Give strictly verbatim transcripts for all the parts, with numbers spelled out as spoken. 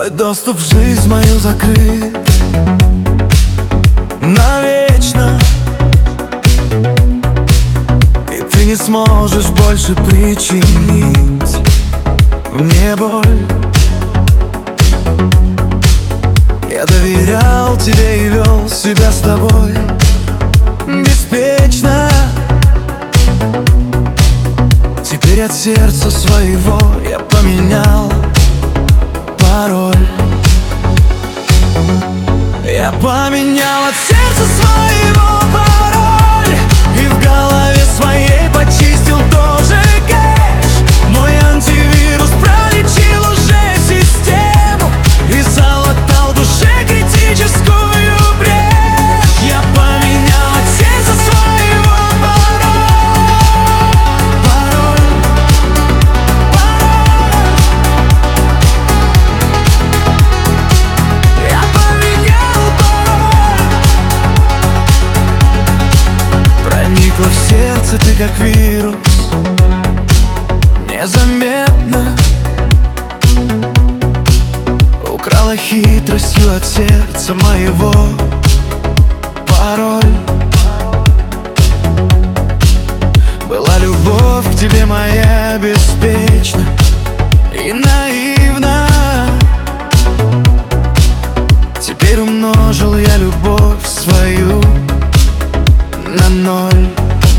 Твой доступ в жизнь мою закрыт навечно, и ты не сможешь больше причинить мне боль. Я доверял тебе и вел себя с тобой беспечно. Теперь от сердца своего я поменял пароль. Я поменял от сердца своего пароль, и в голове своей почистил тоже кэш. Мой антивирус пролечил уже систему и залатал душе критическую брешь. Я поменял от сердца своего пароль, пароль, пароль. Я поменял пароль. Проникла в сердце ты как вирус, незаметно украла хитростью от сердца моего пароль. Была любовь к тебе моя беспечна и наивна. Теперь умножил я любовь свою на ноль.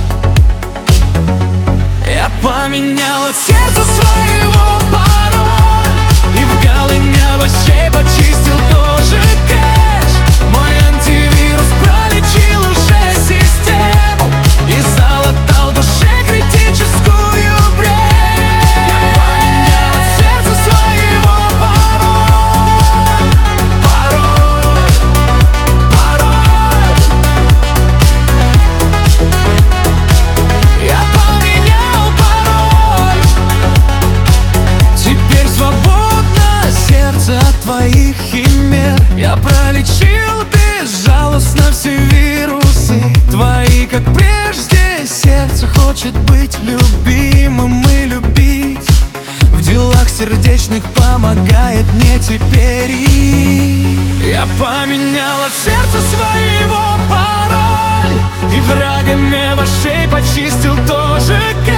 Я поменял от сердца своего пароль, и в голове овощей почистил тоже кэш. Мой антивирус пролечил уже систему и залатал душе критическую брешь. Я поменял от сердца своего пароль, пароль, пароль. Я поменял пароль. Теперь свободно сердце от твоих химер. Я пролечил безжалостно все вирусы твои, как прежде. Сердце хочет быть любимым и любить. В делах сердечных помогает мне теперь. И я поменял от сердца своего пароль, и врагами вошей почистил тоже.